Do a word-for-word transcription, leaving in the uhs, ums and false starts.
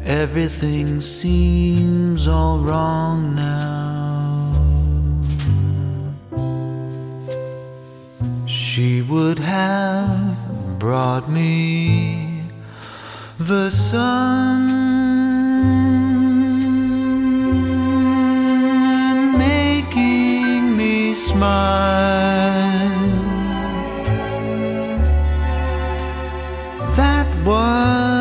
Everything seems all wrong now. She would have brought me the sun, making me smile.